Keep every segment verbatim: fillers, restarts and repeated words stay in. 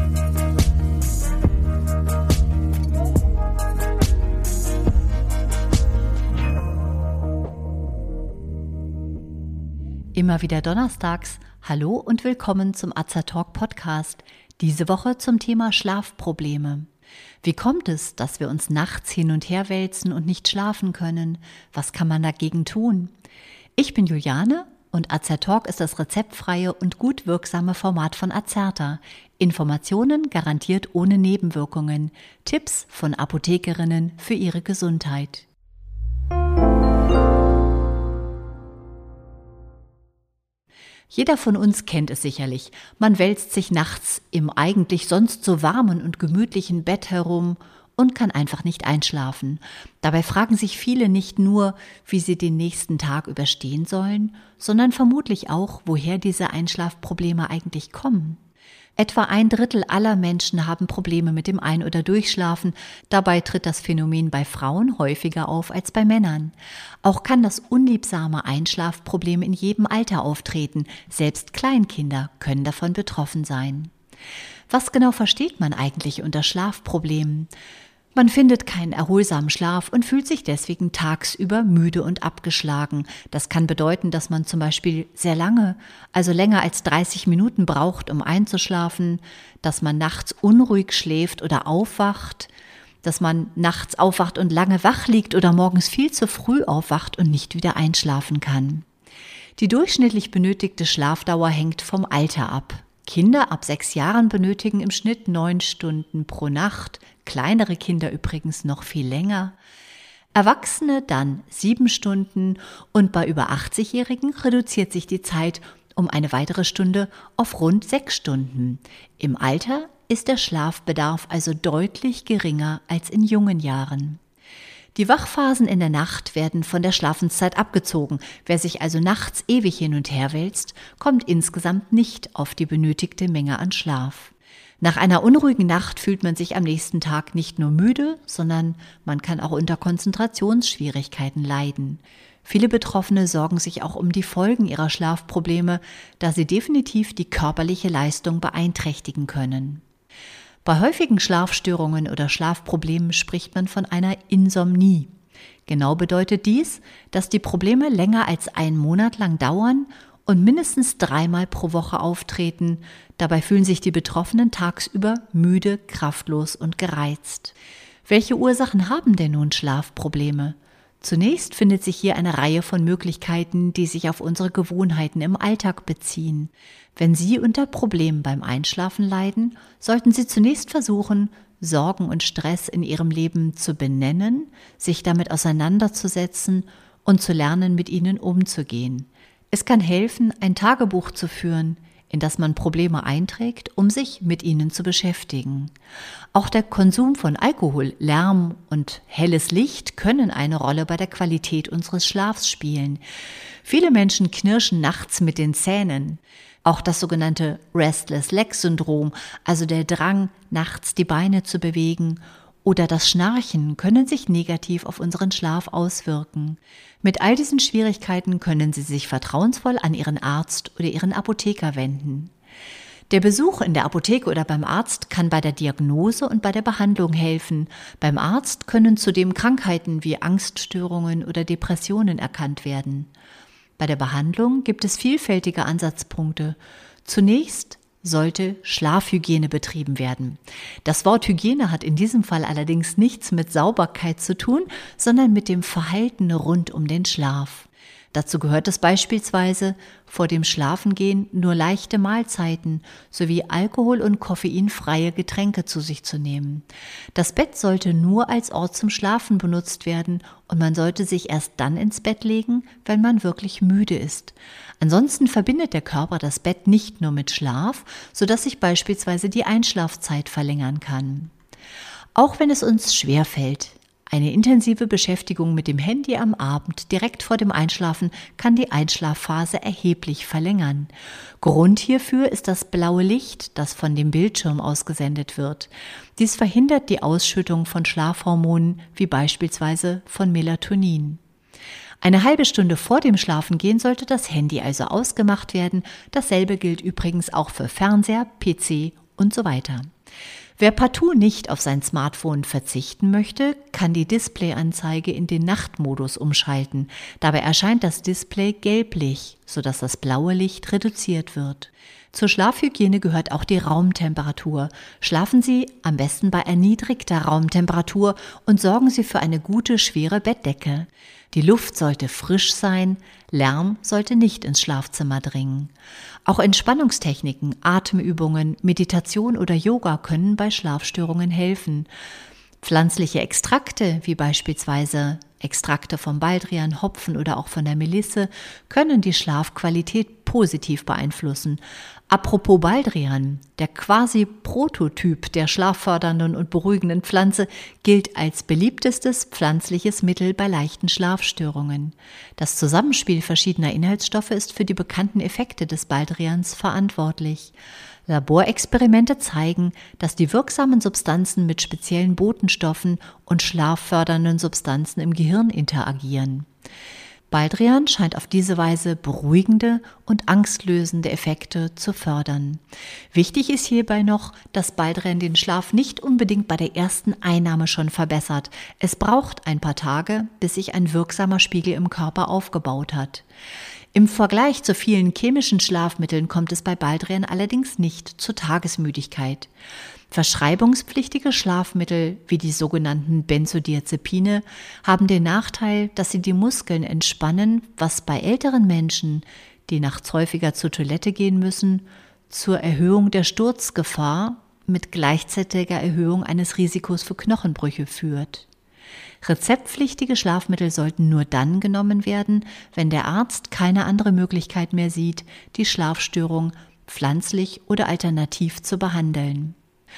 Immer wieder donnerstags. Hallo und willkommen zum Azertalk Podcast. Diese Woche zum Thema Schlafprobleme. Wie kommt es, dass wir uns nachts hin und her wälzen und nicht schlafen können? Was kann man dagegen tun? Ich bin Juliane und Azertalk ist das rezeptfreie und gut wirksame Format von Azerta. Informationen garantiert ohne Nebenwirkungen. Tipps von Apothekerinnen für ihre Gesundheit. Jeder von uns kennt es sicherlich. Man wälzt sich nachts im eigentlich sonst so warmen und gemütlichen Bett herum und kann einfach nicht einschlafen. Dabei fragen sich viele nicht nur, wie sie den nächsten Tag überstehen sollen, sondern vermutlich auch, woher diese Einschlafprobleme eigentlich kommen. Etwa ein Drittel aller Menschen haben Probleme mit dem Ein- oder Durchschlafen. Dabei tritt das Phänomen bei Frauen häufiger auf als bei Männern. Auch kann das unliebsame Einschlafproblem in jedem Alter auftreten. Selbst Kleinkinder können davon betroffen sein. Was genau versteht man eigentlich unter Schlafproblemen? Man findet keinen erholsamen Schlaf und fühlt sich deswegen tagsüber müde und abgeschlagen. Das kann bedeuten, dass man zum Beispiel sehr lange, also länger als dreißig Minuten braucht, um einzuschlafen, dass man nachts unruhig schläft oder aufwacht, dass man nachts aufwacht und lange wach liegt oder morgens viel zu früh aufwacht und nicht wieder einschlafen kann. Die durchschnittlich benötigte Schlafdauer hängt vom Alter ab. Kinder ab sechs Jahren benötigen im Schnitt neun Stunden pro Nacht, kleinere Kinder übrigens noch viel länger. Erwachsene dann sieben Stunden und bei über achtzig-Jährigen reduziert sich die Zeit um eine weitere Stunde auf rund sechs Stunden. Im Alter ist der Schlafbedarf also deutlich geringer als in jungen Jahren. Die Wachphasen in der Nacht werden von der Schlafenszeit abgezogen. Wer sich also nachts ewig hin und her wälzt, kommt insgesamt nicht auf die benötigte Menge an Schlaf. Nach einer unruhigen Nacht fühlt man sich am nächsten Tag nicht nur müde, sondern man kann auch unter Konzentrationsschwierigkeiten leiden. Viele Betroffene sorgen sich auch um die Folgen ihrer Schlafprobleme, da sie definitiv die körperliche Leistung beeinträchtigen können. Bei häufigen Schlafstörungen oder Schlafproblemen spricht man von einer Insomnie. Genau bedeutet dies, dass die Probleme länger als einen Monat lang dauern und mindestens dreimal pro Woche auftreten. Dabei fühlen sich die Betroffenen tagsüber müde, kraftlos und gereizt. Welche Ursachen haben denn nun Schlafprobleme? Zunächst findet sich hier eine Reihe von Möglichkeiten, die sich auf unsere Gewohnheiten im Alltag beziehen. Wenn Sie unter Problemen beim Einschlafen leiden, sollten Sie zunächst versuchen, Sorgen und Stress in Ihrem Leben zu benennen, sich damit auseinanderzusetzen und zu lernen, mit ihnen umzugehen. Es kann helfen, ein Tagebuch zu führen, in das man Probleme einträgt, um sich mit ihnen zu beschäftigen. Auch der Konsum von Alkohol, Lärm und helles Licht können eine Rolle bei der Qualität unseres Schlafs spielen. Viele Menschen knirschen nachts mit den Zähnen. Auch das sogenannte Restless-Leg-Syndrom, also der Drang, nachts die Beine zu bewegen, oder das Schnarchen können sich negativ auf unseren Schlaf auswirken. Mit all diesen Schwierigkeiten können Sie sich vertrauensvoll an Ihren Arzt oder Ihren Apotheker wenden. Der Besuch in der Apotheke oder beim Arzt kann bei der Diagnose und bei der Behandlung helfen. Beim Arzt können zudem Krankheiten wie Angststörungen oder Depressionen erkannt werden. Bei der Behandlung gibt es vielfältige Ansatzpunkte. Zunächst sollte Schlafhygiene betrieben werden. Das Wort Hygiene hat in diesem Fall allerdings nichts mit Sauberkeit zu tun, sondern mit dem Verhalten rund um den Schlaf. Dazu gehört es beispielsweise, vor dem Schlafengehen nur leichte Mahlzeiten sowie alkohol- und koffeinfreie Getränke zu sich zu nehmen. Das Bett sollte nur als Ort zum Schlafen benutzt werden und man sollte sich erst dann ins Bett legen, wenn man wirklich müde ist. Ansonsten verbindet der Körper das Bett nicht nur mit Schlaf, sodass sich beispielsweise die Einschlafzeit verlängern kann. Auch wenn es uns schwerfällt, eine intensive Beschäftigung mit dem Handy am Abend direkt vor dem Einschlafen kann die Einschlafphase erheblich verlängern. Grund hierfür ist das blaue Licht, das von dem Bildschirm ausgesendet wird. Dies verhindert die Ausschüttung von Schlafhormonen wie beispielsweise von Melatonin. Eine halbe Stunde vor dem Schlafengehen sollte das Handy also ausgemacht werden. Dasselbe gilt übrigens auch für Fernseher, P C und so weiter. Wer partout nicht auf sein Smartphone verzichten möchte, kann die Displayanzeige in den Nachtmodus umschalten. Dabei erscheint das Display gelblich, sodass das blaue Licht reduziert wird. Zur Schlafhygiene gehört auch die Raumtemperatur. Schlafen Sie am besten bei erniedrigter Raumtemperatur und sorgen Sie für eine gute, schwere Bettdecke. Die Luft sollte frisch sein, Lärm sollte nicht ins Schlafzimmer dringen. Auch Entspannungstechniken, Atemübungen, Meditation oder Yoga können bei Schlafstörungen helfen. Pflanzliche Extrakte, wie beispielsweise Extrakte vom Baldrian, Hopfen oder auch von der Melisse, können die Schlafqualität positiv beeinflussen. Apropos Baldrian, der quasi Prototyp der schlaffördernden und beruhigenden Pflanze gilt als beliebtestes pflanzliches Mittel bei leichten Schlafstörungen. Das Zusammenspiel verschiedener Inhaltsstoffe ist für die bekannten Effekte des Baldrians verantwortlich. Laborexperimente zeigen, dass die wirksamen Substanzen mit speziellen Botenstoffen und schlaffördernden Substanzen im Gehirn interagieren. Baldrian scheint auf diese Weise beruhigende und angstlösende Effekte zu fördern. Wichtig ist hierbei noch, dass Baldrian den Schlaf nicht unbedingt bei der ersten Einnahme schon verbessert. Es braucht ein paar Tage, bis sich ein wirksamer Spiegel im Körper aufgebaut hat. Im Vergleich zu vielen chemischen Schlafmitteln kommt es bei Baldrian allerdings nicht zur Tagesmüdigkeit. Verschreibungspflichtige Schlafmittel wie die sogenannten Benzodiazepine haben den Nachteil, dass sie die Muskeln entspannen, was bei älteren Menschen, die nachts häufiger zur Toilette gehen müssen, zur Erhöhung der Sturzgefahr mit gleichzeitiger Erhöhung eines Risikos für Knochenbrüche führt. Rezeptpflichtige Schlafmittel sollten nur dann genommen werden, wenn der Arzt keine andere Möglichkeit mehr sieht, die Schlafstörung pflanzlich oder alternativ zu behandeln.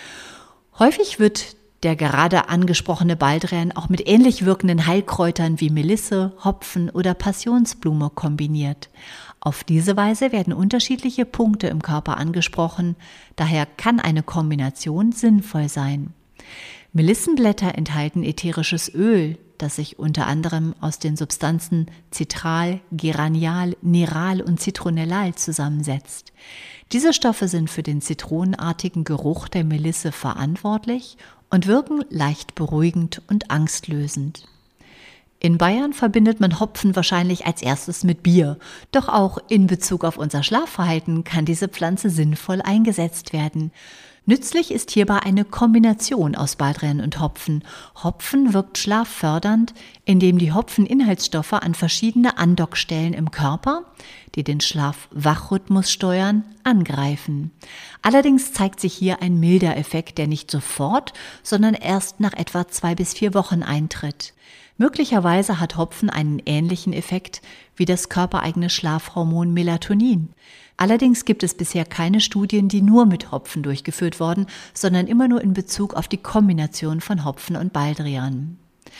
Häufig wird der gerade angesprochene Baldrian auch mit ähnlich wirkenden Heilkräutern wie Melisse, Hopfen oder Passionsblume kombiniert. Auf diese Weise werden unterschiedliche Punkte im Körper angesprochen, daher kann eine Kombination sinnvoll sein. Melissenblätter enthalten ätherisches Öl, das sich unter anderem aus den Substanzen Citral, Geranial, Neral und Zitronellal zusammensetzt. Diese Stoffe sind für den zitronenartigen Geruch der Melisse verantwortlich und wirken leicht beruhigend und angstlösend. In Bayern verbindet man Hopfen wahrscheinlich als erstes mit Bier, doch auch in Bezug auf unser Schlafverhalten kann diese Pflanze sinnvoll eingesetzt werden. Nützlich ist hierbei eine Kombination aus Baldrian und Hopfen. Hopfen wirkt schlaffördernd, indem die Hopfeninhaltsstoffe an verschiedene Andockstellen im Körper, die den Schlaf-Wach-Rhythmus steuern, angreifen. Allerdings zeigt sich hier ein milder Effekt, der nicht sofort, sondern erst nach etwa zwei bis vier Wochen eintritt. Möglicherweise hat Hopfen einen ähnlichen Effekt wie das körpereigene Schlafhormon Melatonin. Allerdings gibt es bisher keine Studien, die nur mit Hopfen durchgeführt wurden, sondern immer nur in Bezug auf die Kombination von Hopfen und Baldrian.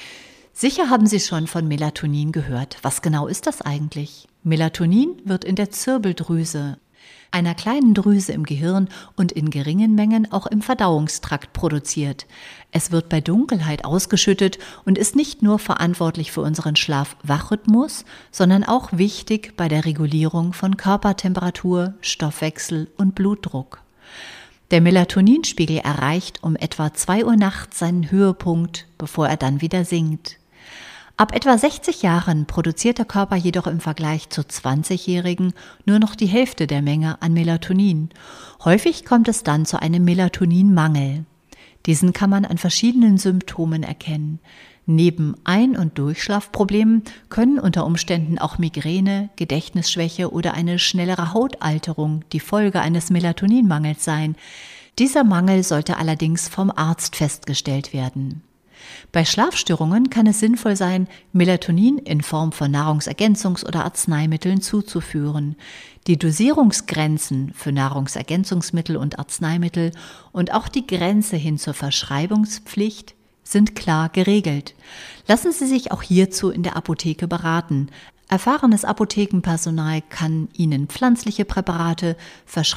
Sicher haben Sie schon von Melatonin gehört. Was genau ist das eigentlich? Melatonin wird in der Zirbeldrüse, einer kleinen Drüse im Gehirn und in geringen Mengen auch im Verdauungstrakt produziert. Es wird bei Dunkelheit ausgeschüttet und ist nicht nur verantwortlich für unseren Schlaf-Wach-Rhythmus, sondern auch wichtig bei der Regulierung von Körpertemperatur, Stoffwechsel und Blutdruck. Der Melatoninspiegel erreicht um etwa zwei Uhr nachts seinen Höhepunkt, bevor er dann wieder sinkt. Ab etwa sechzig Jahren produziert der Körper jedoch im Vergleich zu zwanzigjährigen nur noch die Hälfte der Menge an Melatonin. Häufig kommt es dann zu einem Melatoninmangel. Diesen kann man an verschiedenen Symptomen erkennen. Neben Ein- und Durchschlafproblemen können unter Umständen auch Migräne, Gedächtnisschwäche oder eine schnellere Hautalterung die Folge eines Melatoninmangels sein. Dieser Mangel sollte allerdings vom Arzt festgestellt werden. Bei Schlafstörungen kann es sinnvoll sein, Melatonin in Form von Nahrungsergänzungs- oder Arzneimitteln zuzuführen. Die Dosierungsgrenzen für Nahrungsergänzungsmittel und Arzneimittel und auch die Grenze hin zur Verschreibungspflicht sind klar geregelt. Lassen Sie sich auch hierzu in der Apotheke beraten. Erfahrenes Apothekenpersonal kann Ihnen pflanzliche Präparate,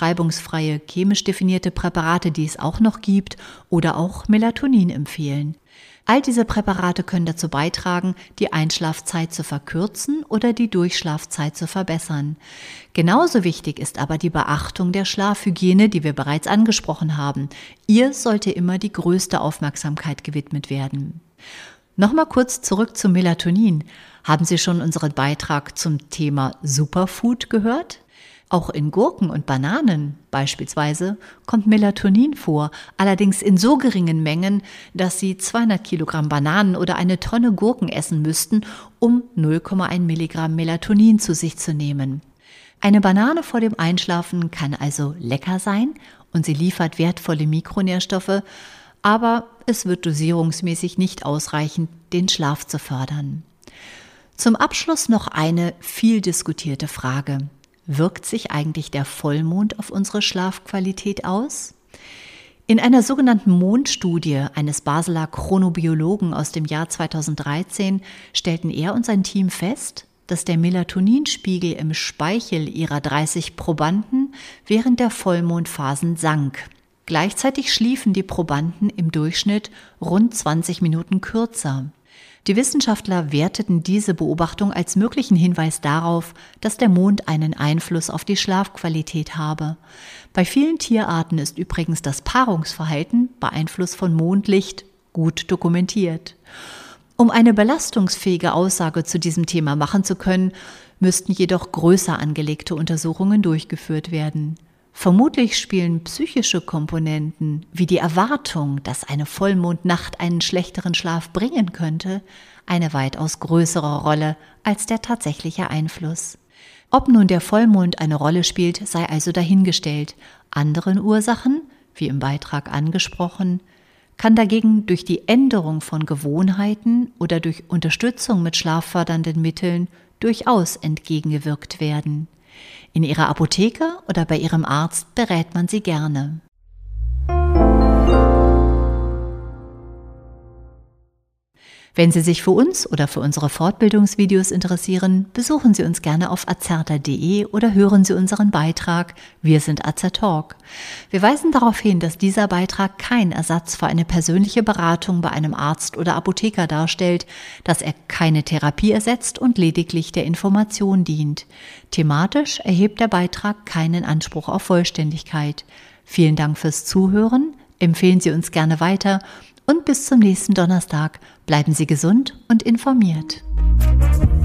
verschreibungsfreie, chemisch definierte Präparate, die es auch noch gibt, oder auch Melatonin empfehlen. All diese Präparate können dazu beitragen, die Einschlafzeit zu verkürzen oder die Durchschlafzeit zu verbessern. Genauso wichtig ist aber die Beachtung der Schlafhygiene, die wir bereits angesprochen haben. Ihr sollte immer die größte Aufmerksamkeit gewidmet werden. Nochmal kurz zurück zum Melatonin. Haben Sie schon unseren Beitrag zum Thema Superfood gehört? Auch in Gurken und Bananen beispielsweise kommt Melatonin vor, allerdings in so geringen Mengen, dass Sie zweihundert Kilogramm Bananen oder eine Tonne Gurken essen müssten, um null Komma eins Milligramm Melatonin zu sich zu nehmen. Eine Banane vor dem Einschlafen kann also lecker sein und sie liefert wertvolle Mikronährstoffe, aber es wird dosierungsmäßig nicht ausreichen, den Schlaf zu fördern. Zum Abschluss noch eine viel diskutierte Frage. Wirkt sich eigentlich der Vollmond auf unsere Schlafqualität aus? In einer sogenannten Mondstudie eines Basler Chronobiologen aus dem Jahr zweitausenddreizehn stellten er und sein Team fest, dass der Melatoninspiegel im Speichel ihrer dreißig Probanden während der Vollmondphasen sank. Gleichzeitig schliefen die Probanden im Durchschnitt rund zwanzig Minuten kürzer. Die Wissenschaftler werteten diese Beobachtung als möglichen Hinweis darauf, dass der Mond einen Einfluss auf die Schlafqualität habe. Bei vielen Tierarten ist übrigens das Paarungsverhalten bei Einfluss von Mondlicht gut dokumentiert. Um eine belastungsfähige Aussage zu diesem Thema machen zu können, müssten jedoch größer angelegte Untersuchungen durchgeführt werden. Vermutlich spielen psychische Komponenten wie die Erwartung, dass eine Vollmondnacht einen schlechteren Schlaf bringen könnte, eine weitaus größere Rolle als der tatsächliche Einfluss. Ob nun der Vollmond eine Rolle spielt, sei also dahingestellt. Anderen Ursachen, wie im Beitrag angesprochen, kann dagegen durch die Änderung von Gewohnheiten oder durch Unterstützung mit schlaffördernden Mitteln durchaus entgegengewirkt werden. In Ihrer Apotheke oder bei Ihrem Arzt berät man Sie gerne. Wenn Sie sich für uns oder für unsere Fortbildungsvideos interessieren, besuchen Sie uns gerne auf azerta punkt de oder hören Sie unseren Beitrag Wir sind Azertalk. Wir weisen darauf hin, dass dieser Beitrag kein Ersatz für eine persönliche Beratung bei einem Arzt oder Apotheker darstellt, dass er keine Therapie ersetzt und lediglich der Information dient. Thematisch erhebt der Beitrag keinen Anspruch auf Vollständigkeit. Vielen Dank fürs Zuhören, empfehlen Sie uns gerne weiter und bis zum nächsten Donnerstag. Bleiben Sie gesund und informiert.